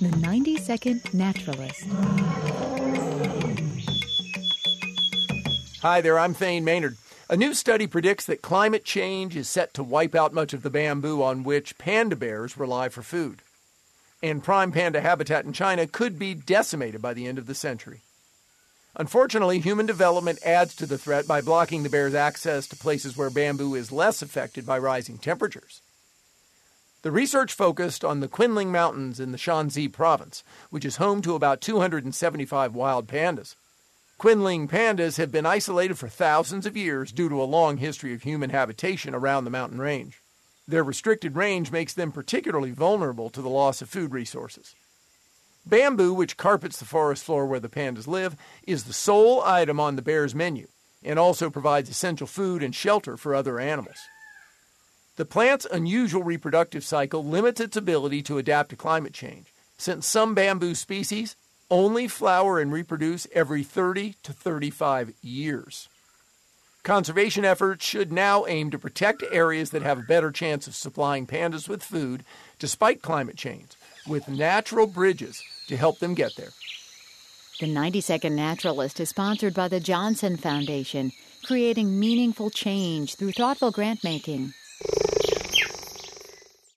The 90-Second Naturalist. Hi there, I'm Thane Maynard. A new study predicts that climate change is set to wipe out much of the bamboo on which panda bears rely for food. And prime panda habitat in China could be decimated by the end of the century. Unfortunately, human development adds to the threat by blocking the bears' access to places where bamboo is less affected by rising temperatures. The research focused on the Qinling Mountains in the Shanxi province, which is home to about 275 wild pandas. Qinling pandas have been isolated for thousands of years due to a long history of human habitation around the mountain range. Their restricted range makes them particularly vulnerable to the loss of food resources. Bamboo, which carpets the forest floor where the pandas live, is the sole item on the bears' menu and also provides essential food and shelter for other animals. The plant's unusual reproductive cycle limits its ability to adapt to climate change, since some bamboo species only flower and reproduce every 30 to 35 years. Conservation efforts should now aim to protect areas that have a better chance of supplying pandas with food despite climate change, with natural bridges to help them get there. The 90-Second Naturalist is sponsored by the Johnson Foundation, creating meaningful change through thoughtful grant making.